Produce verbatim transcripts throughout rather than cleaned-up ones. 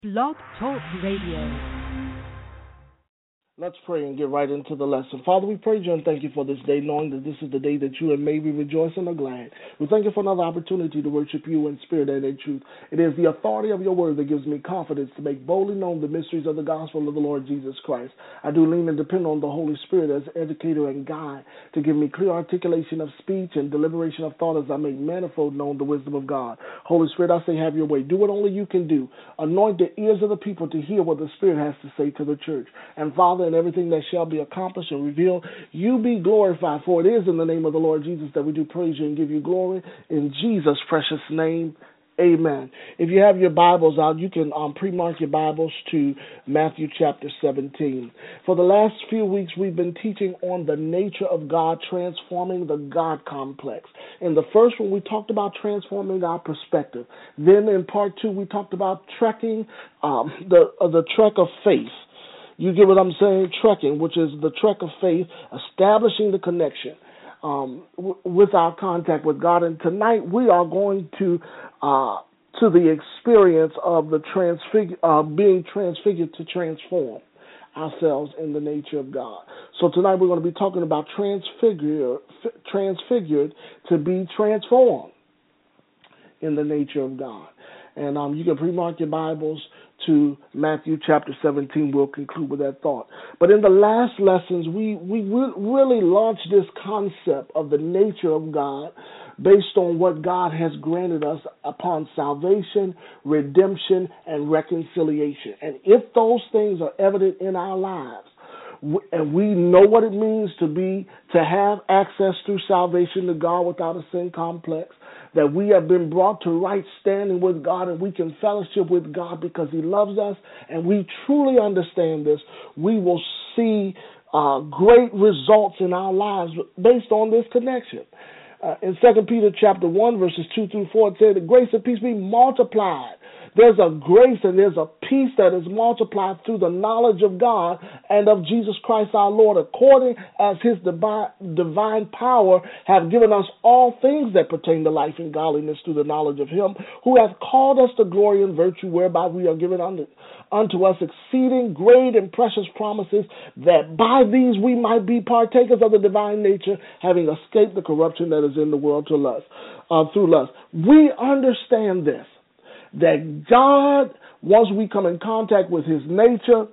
Blog Talk Radio. Let's pray and get right into the lesson. Father, we praise you and thank you for this day, knowing that this is the day that you have made. We rejoice and are glad. We thank you for another opportunity to worship you in spirit and in truth. It is the authority of your word that gives me confidence to make boldly known the mysteries of the gospel of the Lord Jesus Christ. I do lean and depend on the Holy Spirit as educator and guide to give me clear articulation of speech and deliberation of thought as I make manifold known the wisdom of God. Holy Spirit, I say have your way. Do what only you can do. Anoint the ears of the people to hear what the Spirit has to say to the church. And Father, and everything that shall be accomplished and revealed, you be glorified. For it is in the name of the Lord Jesus that we do praise you and give you glory. In Jesus' precious name, amen. If you have your Bibles out, you can um, pre-mark your Bibles to Matthew chapter seventeen. For the last few weeks, we've been teaching on the nature of God, transforming the God complex. In the first one, we talked about transforming our perspective. Then in part two, we talked about trekking, um, the, uh, the trek of faith. You get what I'm saying? Trekking, which is the trek of faith, establishing the connection um, w- with our contact with God. And tonight we are going to uh, to the experience of the transfig- uh, being transfigured to transform ourselves in the nature of God. So tonight we're going to be talking about transfigure, f- transfigured to be transformed in the nature of God. And um, you can pre-mark your Bibles to Matthew chapter seventeen. We'll conclude with that thought. But in the last lessons, we, we re- really launched this concept of the nature of God based on what God has granted us upon salvation, redemption, and reconciliation. And if those things are evident in our lives, and we know what it means to be, to have access through salvation to God without a sin complex, that we have been brought to right standing with God and we can fellowship with God because He loves us, and we truly understand this, we will see uh, great results in our lives based on this connection. Uh, in Second Peter chapter one, verses two through four, it says, the grace and peace be multiplied. There's a grace and there's a peace that is multiplied through the knowledge of God and of Jesus Christ our Lord, according as His divine, divine power have given us all things that pertain to life and godliness through the knowledge of Him who hath called us to glory and virtue, whereby we are given unto, unto us exceeding great and precious promises, that by these we might be partakers of the divine nature, having escaped the corruption that is in the world to lust, uh, through lust. We understand this, that God, once we come in contact with His nature,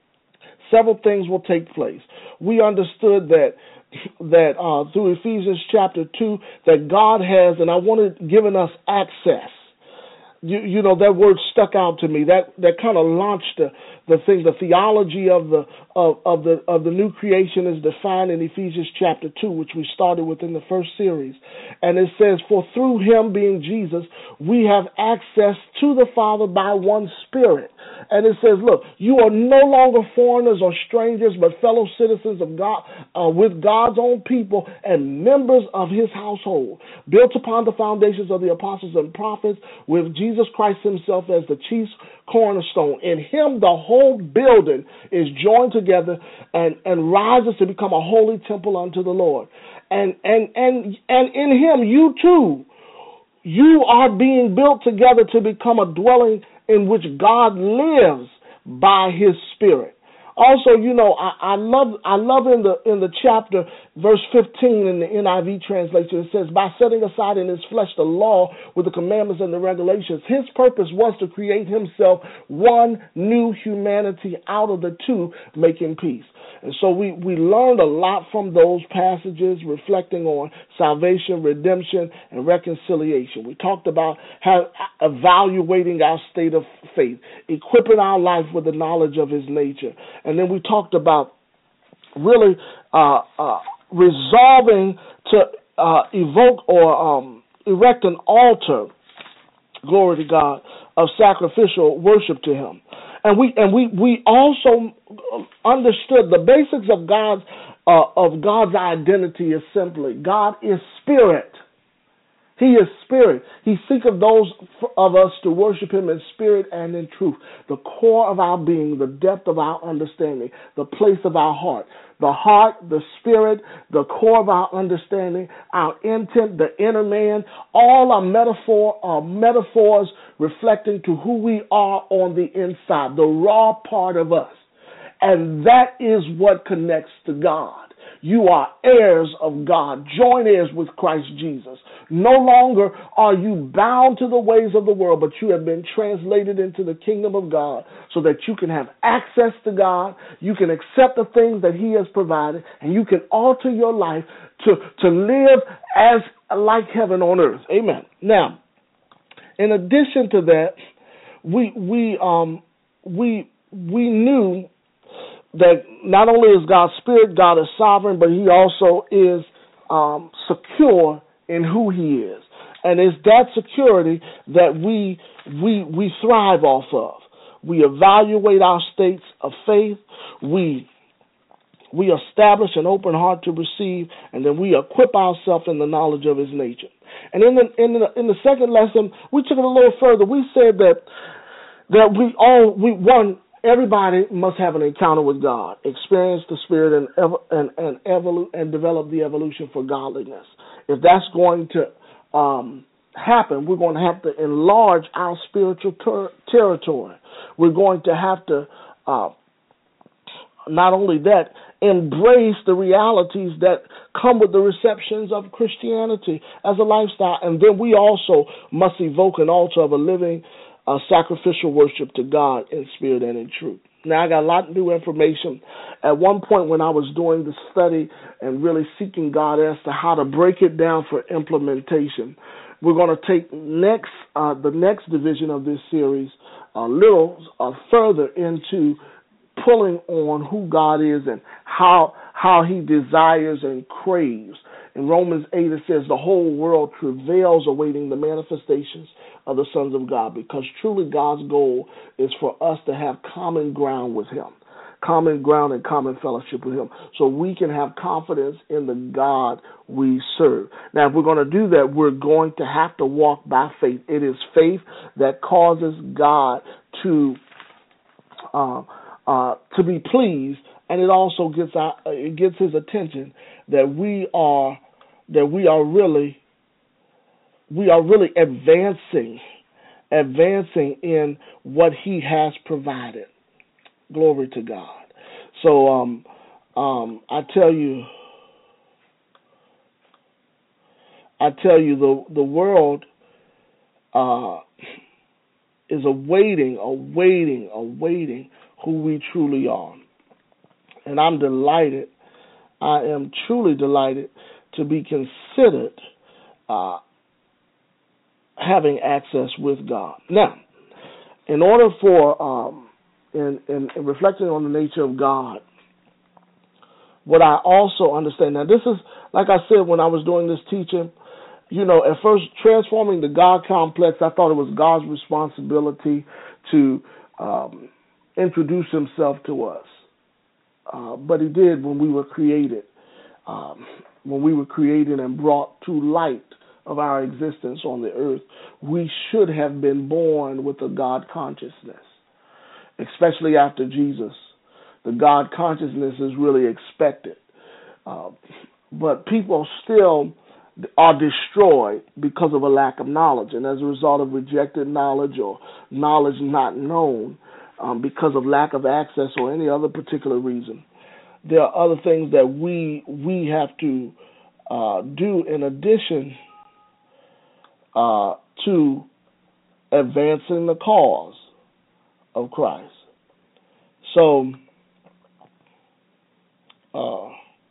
several things will take place. We understood that that uh, through Ephesians chapter two, that God has, and I wanted, given us access. You, you know, that word stuck out to me. That that kind of launched the, the thing. The theology of the of, of the of the new creation is defined in Ephesians chapter two, which we started with in the first series. And it says, for through Him, being Jesus, we have access to the Father by one Spirit. And it says, look, you are no longer foreigners or strangers, but fellow citizens of God, uh, with God's own people and members of His household, built upon the foundations of the apostles and prophets, with Jesus Christ Himself as the chief cornerstone. In Him, the whole building is joined together and, and rises to become a holy temple unto the Lord. And, and, and, and in Him, you too, you are being built together to become a dwelling in which God lives by His Spirit. Also, you know, I, I love I love in the in the chapter, verse fifteen in the N I V translation, it says, by setting aside in His flesh the law with the commandments and the regulations, His purpose was to create Himself one new humanity out of the two, making peace. And so we, we learned a lot from those passages, reflecting on salvation, redemption, and reconciliation. We talked about how evaluating our state of faith, equipping our life with the knowledge of His nature. And then we talked about really uh, uh, resolving to uh, evoke or um, erect an altar, glory to God, of sacrificial worship to Him. And we and we, we also understood the basics of God's uh, of God's identity is simply God is spirit. He is spirit. He seeketh those of us to worship him in spirit and in truth. The core of our being, the depth of our understanding, the place of our heart. The heart, the spirit, the core of our understanding, our intent, the inner man, all are metaphor, are metaphors reflecting to who we are on the inside, the raw part of us. And that is what connects to God. You are heirs of God, joint heirs with Christ Jesus. No longer are you bound to the ways of the world, but you have been translated into the kingdom of God so that you can have access to God, you can accept the things that he has provided, and you can alter your life to, to live as like heaven on earth. Amen. Now, in addition to that, we we um we we knew that not only is God spirit, God is sovereign, but he also is um, secure in who he is. And it's that security that we we we thrive off of. We evaluate our states of faith. We we establish an open heart to receive, and then we equip ourselves in the knowledge of his nature. And in the in the in the second lesson, we took it a little further. We said that that we all we one. Everybody must have an encounter with God, experience the Spirit, and ev- and and, evolu- and develop the evolution for godliness. If that's going to um, happen, we're going to have to enlarge our spiritual ter- territory. We're going to have to, uh, not only that, embrace the realities that come with the receptions of Christianity as a lifestyle. And then we also must evoke an altar of a living Uh, sacrificial worship to God in spirit and in truth. Now, I got a lot of new information. At one point when I was doing the study and really seeking God as to how to break it down for implementation, we're going to take next uh, the next division of this series a little uh, further into pulling on who God is and how how he desires and craves. In Romans eight, it says the whole world travails awaiting the manifestations of the sons of God, because truly God's goal is for us to have common ground with him, common ground and common fellowship with him, so we can have confidence in the God we serve. Now, if we're going to do that, we're going to have to walk by faith. It is faith that causes God to uh, uh, to be pleased, and it also gets our, it gets his attention that we are that we are really we are really advancing advancing in what he has provided. Glory to God. So um, um, I tell you, I tell you, the the world uh, is awaiting, awaiting, awaiting who we truly are, and I'm delighted. I am truly delighted to be considered uh, having access with God. Now, in order for um, in, in, in reflecting on the nature of God, what I also understand, now this is, like I said when I was doing this teaching, you know, at first transforming the God complex, I thought it was God's responsibility to um, introduce himself to us. Uh, but he did when we were created, um, when we were created and brought to light of our existence on the earth. We should have been born with a God consciousness, especially after Jesus. The God consciousness is really expected. Uh, but people still are destroyed because of a lack of knowledge, and as a result of rejected knowledge or knowledge not known, um, because of lack of access or any other particular reason. There are other things that we we have to uh, do in addition uh, to advancing the cause of Christ. So, uh,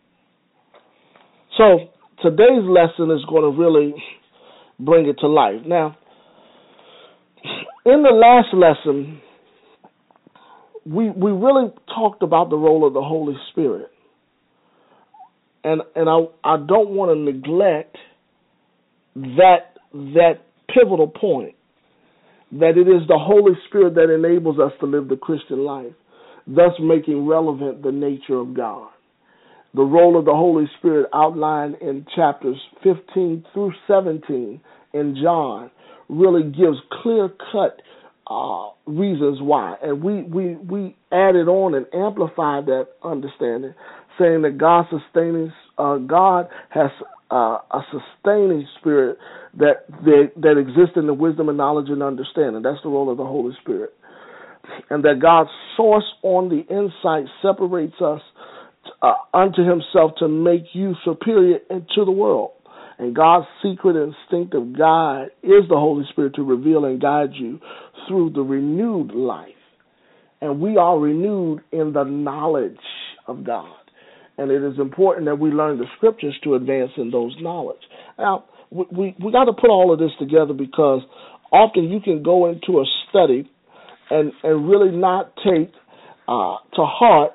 so today's lesson is going to really bring it to life. Now, in the last lesson, we we really talked about the role of the Holy Spirit, and and I I don't want to neglect that that pivotal point, that it is the Holy Spirit that enables us to live the Christian life, thus making relevant the nature of God. the role of the Holy Spirit outlined in chapters fifteen through seventeen in John really gives clear-cut uh, reasons why. And we, we, we added on and amplified that understanding, saying that God sustaining, uh, God has uh, a sustaining spirit that, that that exists in the wisdom and knowledge and understanding. That's the role of the Holy Spirit. And that God's source on the inside separates us uh, unto himself to make you superior into the world. And God's secret instinctive guide is the Holy Spirit to reveal and guide you through the renewed life. And we are renewed in the knowledge of God. And it is important that we learn the scriptures to advance in those knowledge. Now, we, we, we got to put all of this together, because often you can go into a study and, and really not take uh, to heart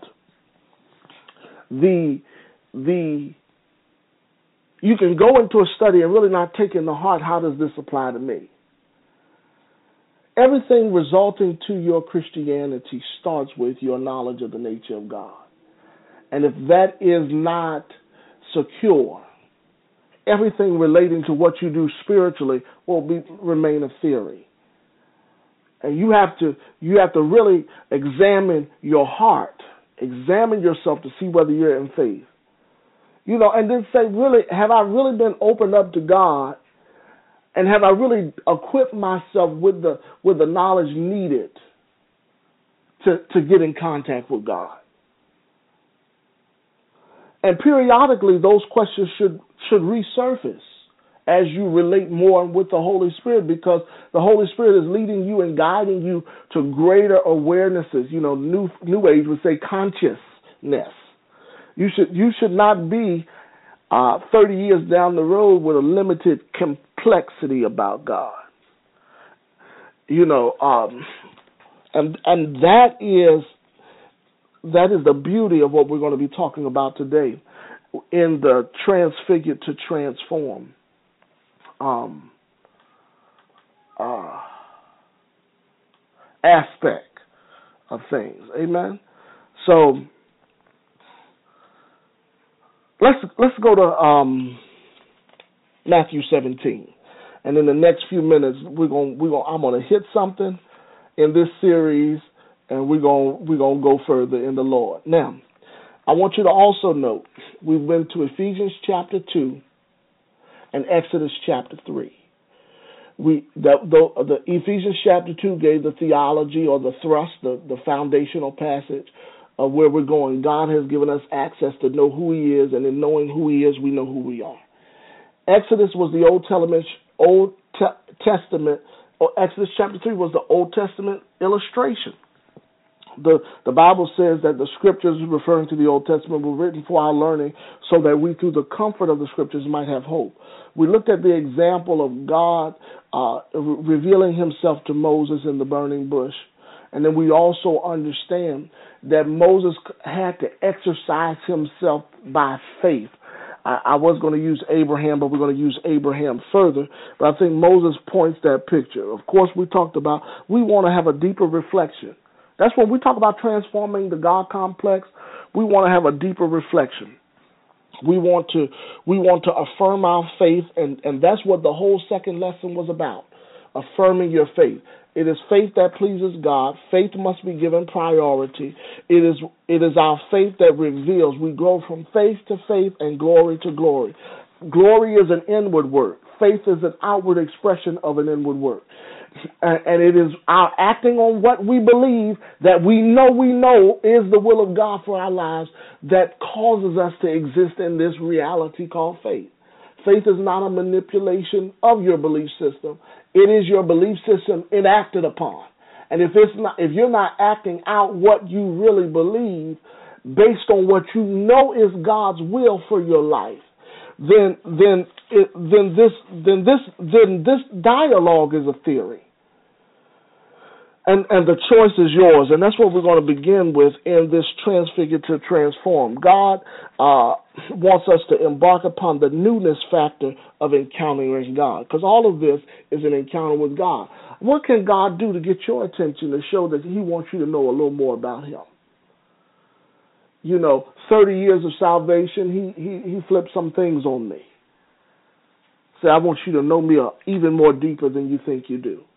the the you can go into a study and really not take in the heart, how does this apply to me? Everything resulting to your Christianity starts with your knowledge of the nature of God. And if that is not secure, everything relating to what you do spiritually will be, remain a theory. And you have to you have to really examine your heart, examine yourself to see whether you're in faith. You know, and then say, really, have I really been opened up to God, and have I really equipped myself with the with the knowledge needed to, to get in contact with God? And periodically, those questions should should resurface as you relate more with the Holy Spirit, because the Holy Spirit is leading you and guiding you to greater awarenesses. You know, New New Age would say consciousness. You should you should not be uh, thirty years down the road with a limited complexity about God. You know, um, and and that is that is the beauty of what we're going to be talking about today in the transfigured to transform um, uh, aspect of things. Amen. So. Let's let's go to um, Matthew seventeen, and in the next few minutes we're gonna we're gonna I'm gonna hit something in this series, and we're gonna we're gonna go further in the Lord. Now, I want you to also note we've been to Ephesians chapter two and Exodus chapter three. We the, the the Ephesians chapter two gave the theology or the thrust, the, the foundational passage of where we're going. God has given us access to know who he is, and in knowing who he is, we know who we are. Exodus was the Old Testament, Old Testament, or Exodus chapter three was the Old Testament illustration. The the Bible says that the scriptures referring to the Old Testament were written for our learning, so that we through the comfort of the scriptures might have hope. We looked at the example of God uh, re- revealing himself to Moses in the burning bush. And then we also understand that Moses had to exercise himself by faith. I, I was going to use Abraham, but we're going to use Abraham further. But I think Moses points that picture. Of course, we talked about we want to have a deeper reflection. That's when we talk about transforming the God complex. We want to have a deeper reflection. We want to we want to affirm our faith, and, and that's what the whole second lesson was about, affirming your faith. It is faith that pleases God. Faith must be given priority. It is it is our faith that reveals. We grow from faith to faith and glory to glory. Glory is an inward work. Faith is an outward expression of an inward work. And it is our acting on what we believe that we know we know is the will of God for our lives that causes us to exist in this reality called faith. Faith is not a manipulation of your belief system. It is your belief system enacted upon. And if it's not, if you're not acting out what you really believe based on what you know is God's will for your life, then then it, then this then this then this dialogue is a theory. And and the choice is yours, and that's what we're going to begin with in this transfigure to transform. God uh, wants us to embark upon the newness factor of encountering God, because all of this is an encounter with God. What can God do to get your attention to show that he wants you to know a little more about him? you know, thirty years of salvation, he, he, he flipped some things on me. Say, I want you to know me even more deeper than you think you do.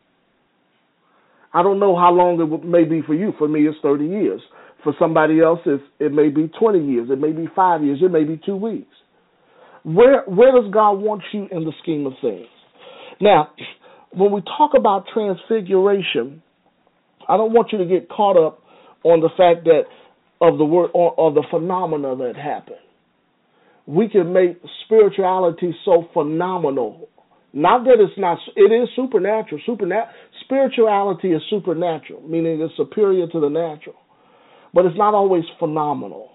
I don't know how long it may be for you. For me, it's thirty years. For somebody else, it's, it may be twenty years. It may be five years. It may be two weeks. Where, where does God want you in the scheme of things? Now, when we talk about transfiguration, I don't want you to get caught up on the fact that of the word or, or the phenomena that happened. We can make spirituality so phenomenal. Not that it's not, it is supernatural. Supernat- spirituality is supernatural, meaning it's superior to the natural. But it's not always phenomenal.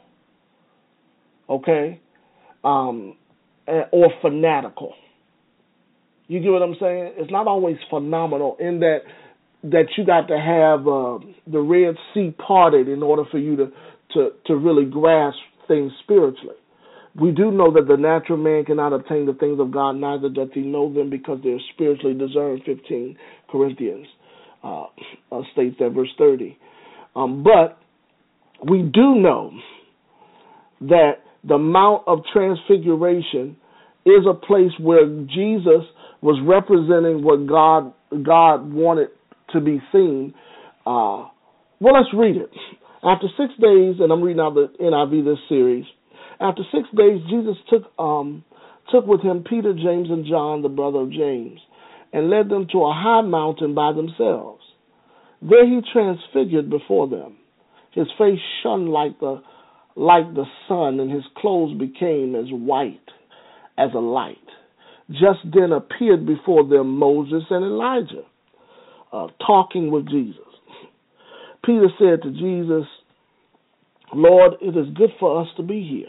Okay? Um, or fanatical. You get what I'm saying? It's not always phenomenal in that that you got to have uh, the Red Sea parted in order for you to, to, to really grasp things spiritually. We do know that the natural man cannot obtain the things of God, neither doth he know them, because they're spiritually discerned, fifteen Corinthians uh, uh, states that, verse thirty. Um, but we do know that the Mount of Transfiguration is a place where Jesus was representing what God God wanted to be seen. Uh, well, let's read it. After six days, and I'm reading out the N I V this series. After six days, Jesus took um, took with him Peter, James, and John, the brother of James, and led them to a high mountain by themselves. There he transfigured before them. His face shone like the like the sun, and his clothes became as white as a light. Just then appeared before them Moses and Elijah, uh, talking with Jesus. Peter said to Jesus, Lord, it is good for us to be here.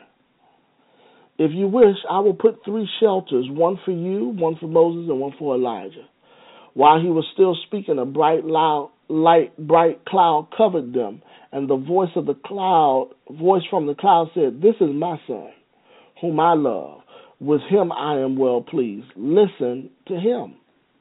If you wish, I will put three shelters, one for you, one for Moses, and one for Elijah. While he was still speaking, a bright, loud, light, bright cloud covered them, and the voice of the cloud, voice from the cloud said, This is my son, whom I love. With him I am well pleased. Listen to him.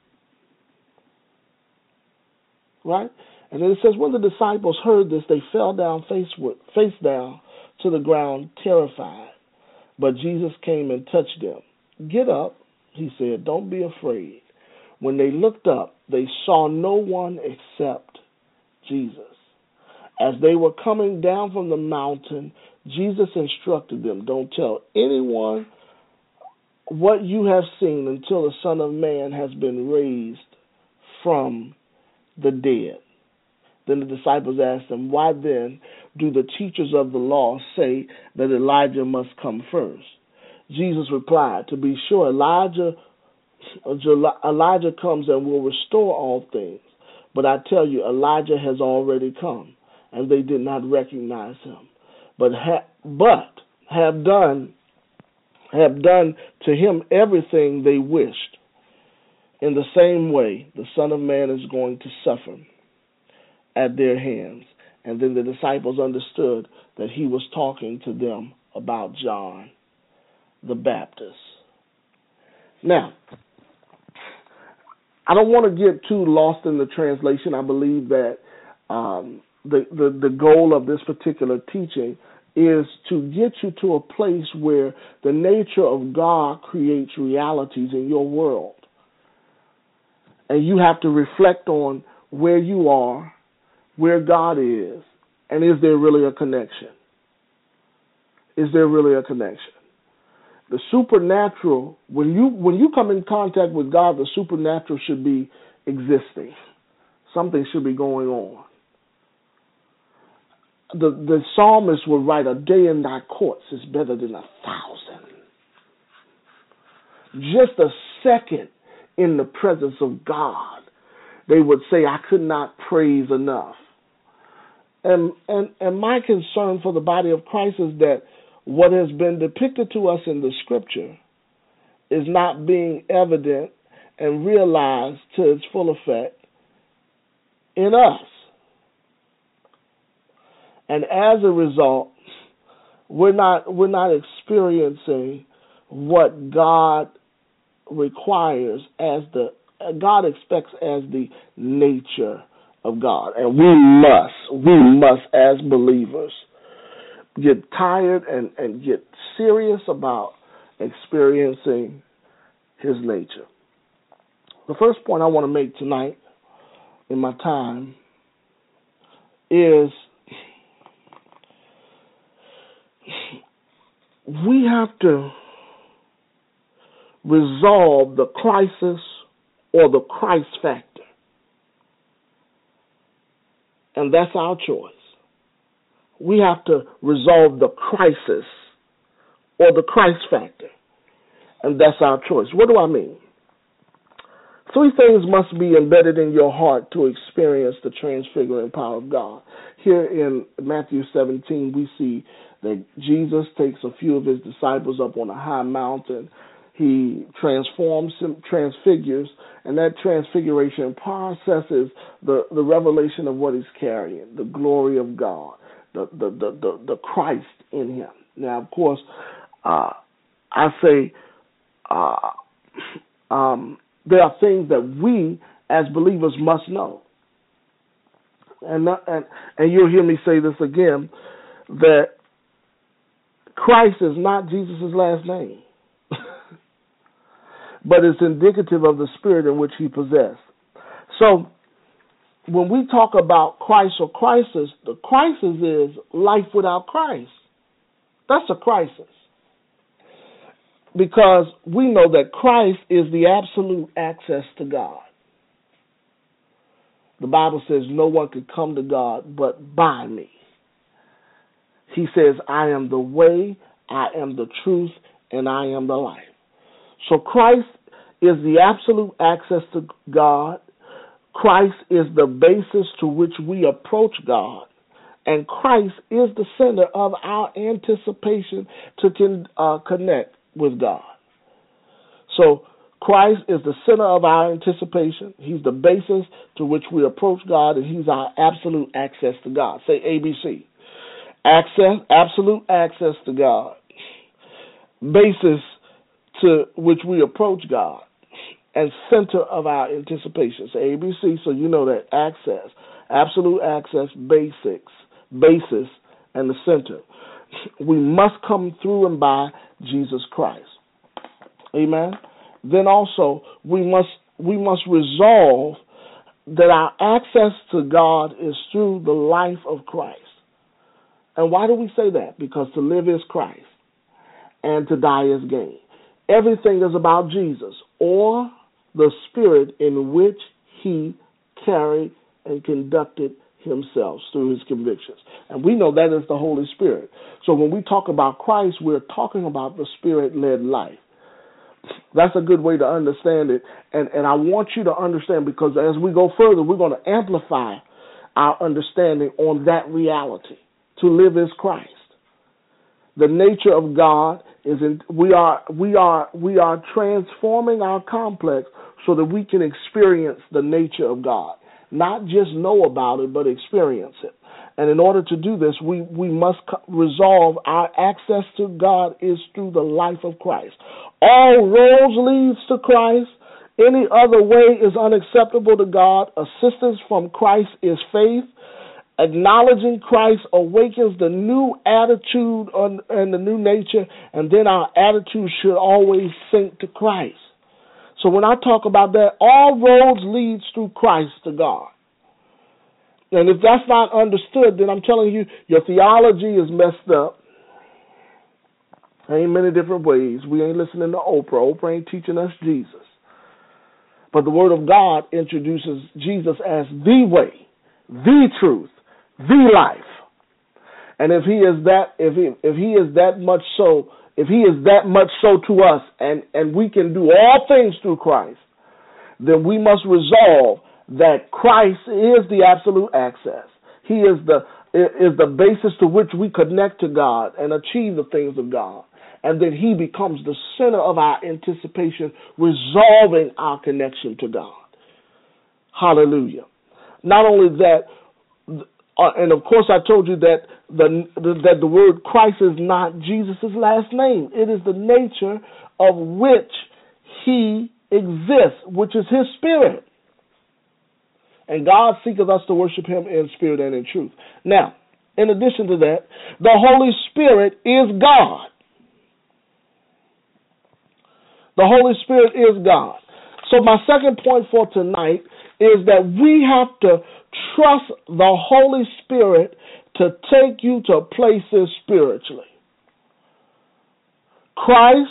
Right? And then it says, when the disciples heard this, they fell down face, with, face down to the ground, terrified. But Jesus came and touched them. Get up, he said, don't be afraid. When they looked up, they saw no one except Jesus. As they were coming down from the mountain, Jesus instructed them, don't tell anyone what you have seen until the Son of Man has been raised from the dead. Then the disciples asked him, why then do the teachers of the law say that Elijah must come first? Jesus replied, to be sure, Elijah, Elijah comes and will restore all things. But I tell you, Elijah has already come, and they did not recognize him, but ha- but have done have done to him everything they wished. In the same way, the Son of Man is going to suffer at their hands. And then the disciples understood that he was talking to them about John the Baptist. Now, I don't want to get too lost in the translation. I believe that um, the, the, the goal of this particular teaching is to get you to a place where the nature of God creates realities in your world. And you have to reflect on where you are, where God is, and is there really a connection? Is there really a connection? The supernatural, when you when you come in contact with God, the supernatural should be existing. Something should be going on. The the psalmist would write, a day in thy courts is better than a thousand. Just a second in the presence of God, they would say, I could not praise enough. And, and and my concern for the body of Christ is that what has been depicted to us in the scripture is not being evident and realized to its full effect in us. And as a result, we're not we're not experiencing what God requires as the God expects as the nature of God. And we must, we must as believers get tired and, and get serious about experiencing his nature. The first point I want to make tonight in my time is we have to resolve the crisis or the Christ factor. And that's our choice. We have to resolve the crisis or the Christ factor. And that's our choice. What do I mean? Three things must be embedded in your heart to experience the transfiguring power of God. Here in Matthew seventeen, we see that Jesus takes a few of his disciples up on a high mountain. He transforms him, transfigures, and that transfiguration processes the, the revelation of what he's carrying, the glory of God, the, the, the, the, the Christ in him. Now, of course, uh, I say uh, um, there are things that we as believers must know. And, and, and you'll hear me say this again, that Christ is not Jesus' last name. But it's indicative of the spirit in which he possessed. So when we talk about Christ or crisis, the crisis is life without Christ. That's a crisis. Because we know that Christ is the absolute access to God. The Bible says no one can come to God but by me. He says, I am the way, I am the truth, and I am the life. So Christ is the absolute access to God. Christ is the basis to which we approach God. And Christ is the center of our anticipation to con- uh, connect with God. So Christ is the center of our anticipation. He's the basis to which we approach God, and he's our absolute access to God. Say A B C. Access, absolute access to God. Basis to which we approach God, and center of our anticipation. So A B C, so you know that access, absolute access, basics, basis, and the center. We must come through and by Jesus Christ. Amen. Then also we must we must resolve that our access to God is through the life of Christ. And why do we say that? Because to live is Christ, and to die is gain. Everything is about Jesus, or the spirit in which he carried and conducted himself through his convictions. And we know that is the Holy Spirit. So when we talk about Christ, we're talking about the Spirit-led life. That's a good way to understand it. And, and I want you to understand, because as we go further, we're going to amplify our understanding on that reality. To live is Christ. The nature of God is in, we are we are we are transforming our complex so that we can experience the nature of God. Not just know about it, but experience it. And in order to do this, we, we must resolve our access to God is through the life of Christ. All roads leads to Christ. Any other way is unacceptable to God. Assistance from Christ is faith. Acknowledging Christ awakens the new attitude on, and the new nature, and then our attitude should always sink to Christ. So when I talk about that, all roads leads through Christ to God. And if that's not understood, then I'm telling you, your theology is messed up. There ain't many different ways. We ain't listening to Oprah. Oprah ain't teaching us Jesus. But the Word of God introduces Jesus as the way, the truth, the life. And if he is that, if he if he is that much so, if he is that much so to us, and, and we can do all things through Christ, then we must resolve that Christ is the absolute access. He is the is the basis to which we connect to God and achieve the things of God. And then he becomes the center of our anticipation, resolving our connection to God. Hallelujah. Not only that, Uh, and of course, I told you that the, the that the word Christ is not Jesus' last name. It is the nature of which he exists, which is his spirit. And God seeketh us to worship him in spirit and in truth. Now, in addition to that, the Holy Spirit is God. The Holy Spirit is God. So my second point for tonight is that we have to trust the Holy Spirit to take you to places spiritually. Christ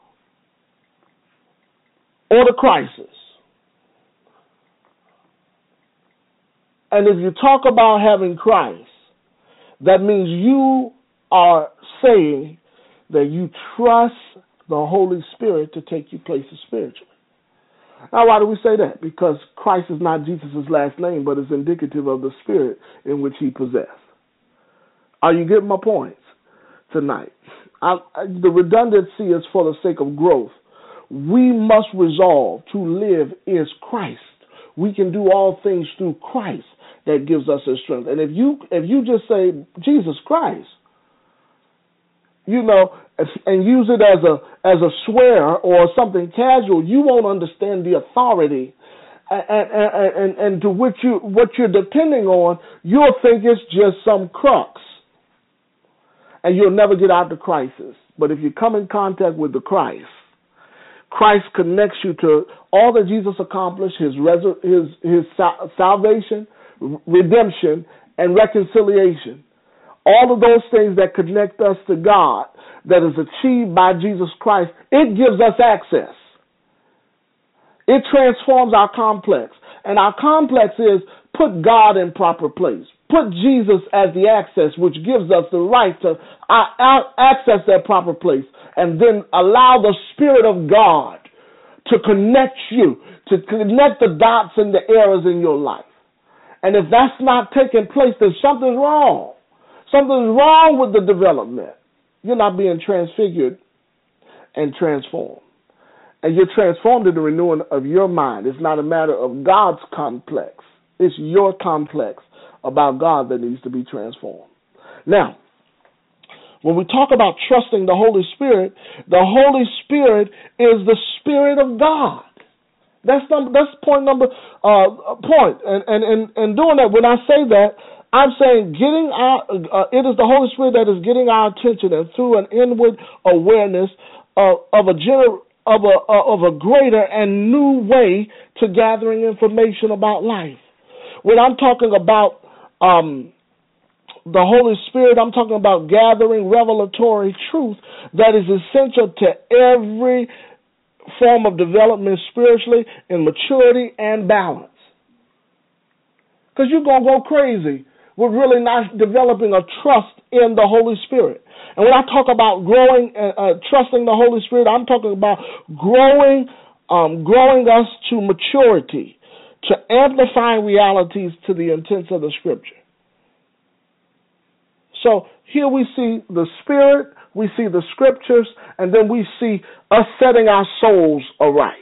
or the crisis. And if you talk about having Christ, that means you are saying that you trust the Holy Spirit to take you places spiritually. Now, why do we say that? Because Christ is not Jesus' last name, but is indicative of the spirit in which he possessed. Are you getting my points tonight? I, I, the redundancy is for the sake of growth. We must resolve to live is Christ. We can do all things through Christ that gives us his strength. And if you if you just say Jesus Christ, you know, and use it as a as a swear or something casual, you won't understand the authority and and, and, and to which you what you're depending on. You'll think it's just some crux, and you'll never get out of the crisis. But if you come in contact with the Christ, Christ connects you to all that Jesus accomplished: his resur- his his sal- salvation, redemption, and reconciliation. All of those things that connect us to God, that is achieved by Jesus Christ, it gives us access. It transforms our complex. And our complex is put God in proper place. Put Jesus as the access, which gives us the right to uh, access that proper place. And then allow the Spirit of God to connect you, to connect the dots and the errors in your life. And if that's not taking place, then something's wrong. Something's wrong with the development. You're not being transfigured and transformed. And you're transformed in the renewing of your mind. It's not a matter of God's complex. It's your complex about God that needs to be transformed. Now, when we talk about trusting the Holy Spirit, the Holy Spirit is the Spirit of God. That's number, that's point number uh, point. And, and, and, and doing that, when I say that, I'm saying getting our, uh, it is the Holy Spirit that is getting our attention, and through an inward awareness of, of a gener, of a of a greater and new way to gathering information about life. When I'm talking about um, the Holy Spirit, I'm talking about gathering revelatory truth that is essential to every form of development spiritually in maturity and balance. Because you're going to go crazy. We're really not developing a trust in the Holy Spirit. And when I talk about growing, uh, uh, trusting the Holy Spirit, I'm talking about growing, um, growing us to maturity, to amplifying realities to the intents of the Scripture. So here we see the Spirit, we see the Scriptures, and then we see us setting our souls aright.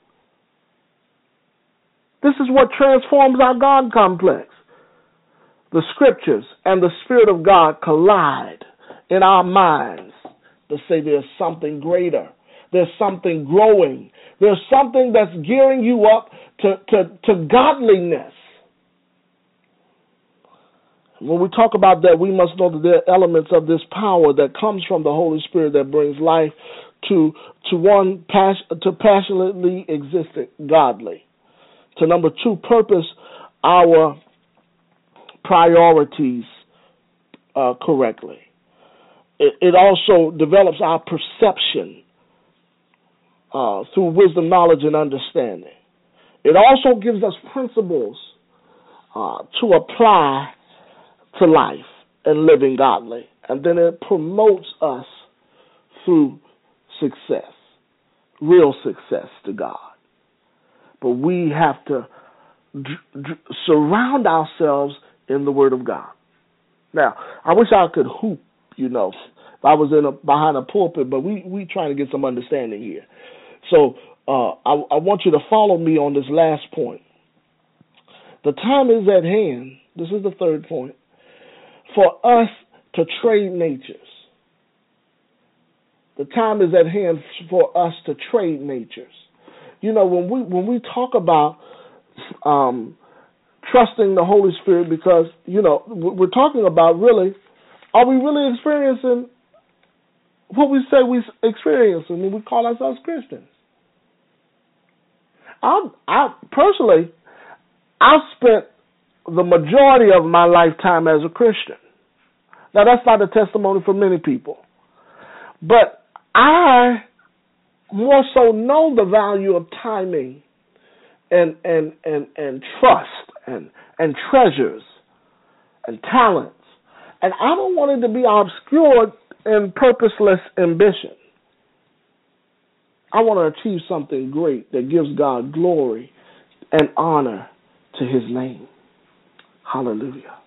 This is what transforms our God complex. The Scriptures and the Spirit of God collide in our minds to say there's something greater. There's something growing. There's something that's gearing you up to, to, to godliness. When we talk about that, we must know that there are elements of this power that comes from the Holy Spirit that brings life to to one pas- to passionately existent godly. To number two, purpose our priorities uh, correctly. It, it also develops our perception uh, through wisdom, knowledge, and understanding. It also gives us principles uh, to apply to life and living godly. And then it promotes us through success, real success to God. But we have to d- d- surround ourselves in the Word of God. Now, I wish I could hoop, you know, if I was in a, behind a pulpit, but we we trying to get some understanding here. So uh, I, I want you to follow me on this last point. The time is at hand. This is the third point. For us to trade natures. The time is at hand for us to trade natures. You know, when we when we talk about um, trusting the Holy Spirit because, you know, we're talking about really, are we really experiencing what we say we experience when we call ourselves Christians? I, I personally, I've spent the majority of my lifetime as a Christian. Now, that's not a testimony for many people. But I more so know the value of timing and and, and, and trust and, and treasures and talents. And I don't want it to be obscured in purposeless ambition. I want to achieve something great that gives God glory and honor to his name. Hallelujah.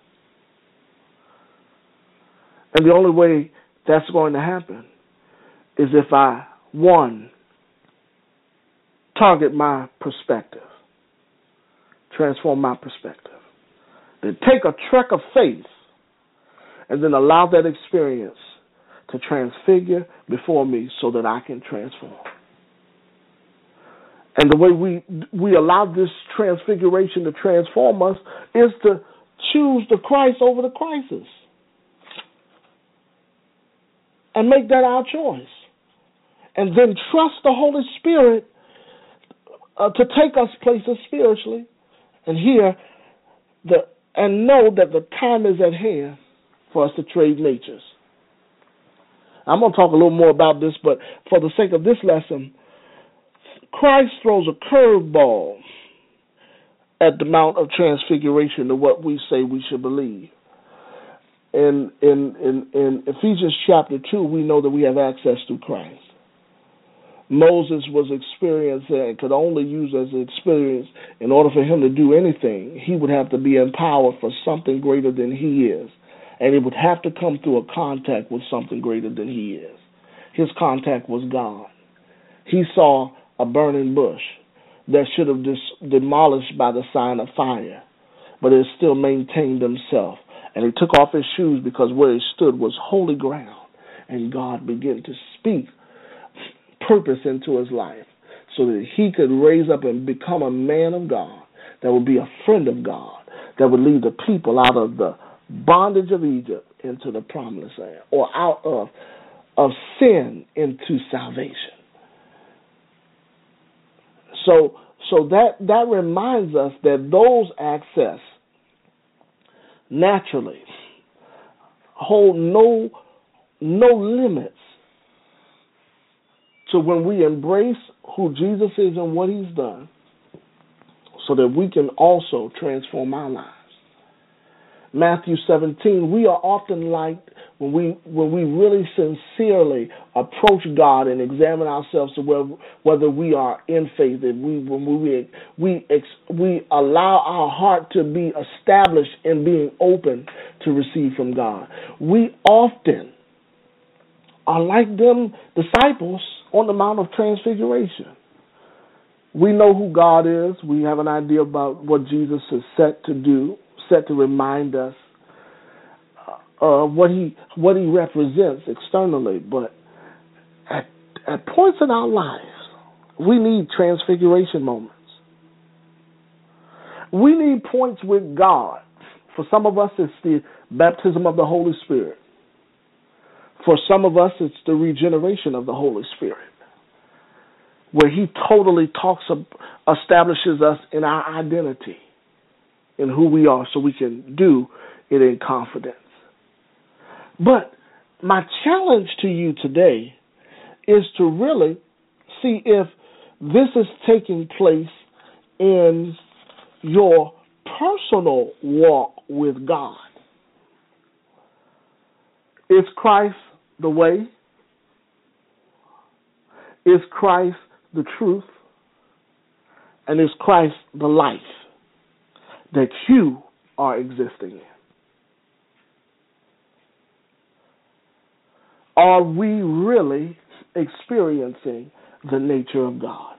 And the only way that's going to happen is if I, one, target my perspective, transform my perspective, then take a trek of faith and then allow that experience to transfigure before me so that I can transform. And the way we we allow this transfiguration to transform us is to choose the Christ over the crisis and make that our choice. And then trust the Holy Spirit uh, to take us places spiritually and hear the and know that the time is at hand for us to trade natures. I'm going to talk a little more about this, but for the sake of this lesson, Christ throws a curveball at the Mount of Transfiguration to what we say we should believe. In, in, in, in Ephesians chapter two, we know that we have access through Christ. Moses was experiencing and could only use as an experience in order for him to do anything. He would have to be empowered for something greater than he is. And it would have to come through a contact with something greater than he is. His contact was God. He saw a burning bush that should have dis- demolished by the sign of fire, but it still maintained himself. And he took off his shoes because where he stood was holy ground. And God began to speak purpose into his life so that he could raise up and become a man of God that would be a friend of God, that would lead the people out of the bondage of Egypt into the promised land, or out of, of sin into salvation. So so that, that reminds us that those access naturally hold no no limits to when we embrace who Jesus is and what he's done, so that we can also transform our lives. Matthew seventeen, we are often liked when we when we really sincerely approach God and examine ourselves to where, whether we are in faith, and we when we we we allow our heart to be established in being open to receive from God. We often are like them disciples on the Mount of Transfiguration. We know who God is. We have an idea about what Jesus is set to do, set to remind us uh, what he what he represents externally. But at, at points in our lives, we need transfiguration moments. We need points with God. For some of us, it's the baptism of the Holy Spirit. For some of us, it's the regeneration of the Holy Spirit, where he totally talks, establishes us in our identity, in who we are, so we can do it in confidence. But my challenge to you today is to really see if this is taking place in your personal walk with God. Is Christ the way? Is Christ the truth? And is Christ the life that you are existing in? Are we really experiencing the nature of God?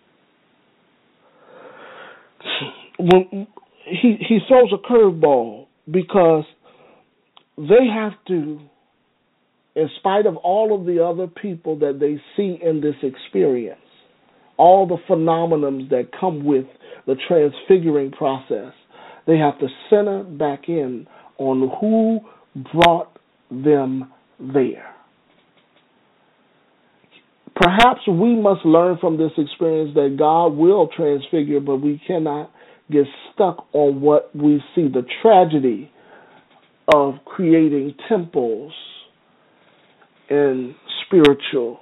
When he, he throws a curveball because they have to, in spite of all of the other people that they see in this experience, all the phenomenons that come with the transfiguring process, They have to center back in on who brought them there. Perhaps we must learn from this experience that God will transfigure, but we cannot get stuck on what we see, the tragedy of creating temples and spiritual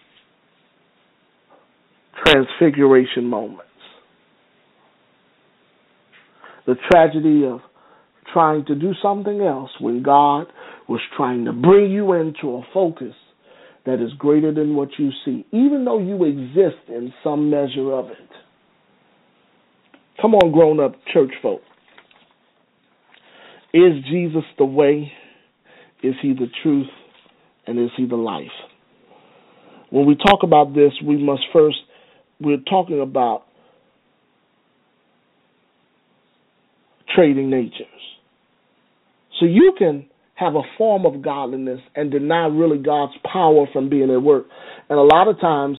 transfiguration moments. The tragedy of trying to do something else when God was trying to bring you into a focus that is greater than what you see, even though you exist in some measure of it. Come on, grown-up church folk. Is Jesus the way? Is he the truth? And is he the life? When we talk about this, we must first, we're talking about trading natures. So you can have a form of godliness and deny really God's power from being at work. And a lot of times